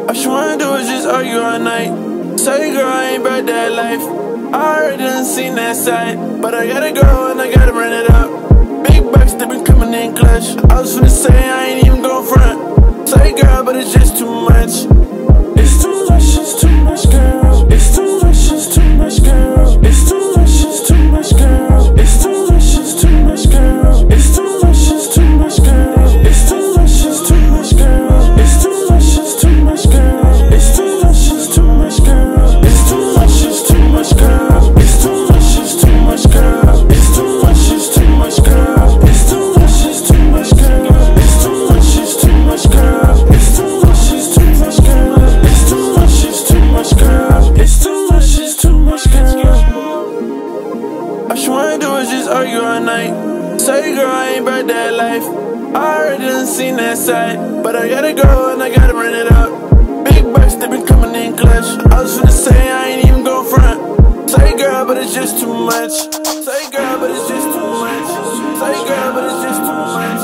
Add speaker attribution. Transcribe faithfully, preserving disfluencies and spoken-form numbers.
Speaker 1: All she wanna do is just argue all night. Say, girl, I ain't about that life. I already done seen that side, but I gotta go and I gotta run it up. Big bucks, they been coming in clutch. I was finna say I ain't even gon' front. Say, girl, but it's just too much. It's too much, it's too much, girl. It's too much, it's too much, girl. It's too much, it's too much, girl. It's too much, it's too much, girl. It's too much, it's too much, girl. It's too much, it's too much, girl. It's too much, it's too much, girl. It's too much, it's too much, girl. It's too much, it's too much, girl. It's too much, it's too much, girl. It's too much, it's too much, girl. It's too much, it's too much, girl. It's too much, it's too much, girl. It's too much, it's too much, girl. It's too much, it's too much, girl. It's too much, it's too much, girl. All she wanna do is just argue all night. Say, girl, I ain't about that life. I already done seen that side, but I gotta go and I gotta run it up. Big bucks, they been coming in clutch. I was finna say I ain't even gon' front. Say, girl, but it's just too much. Say, girl, but it's just too much. Say, girl, but it's just too much.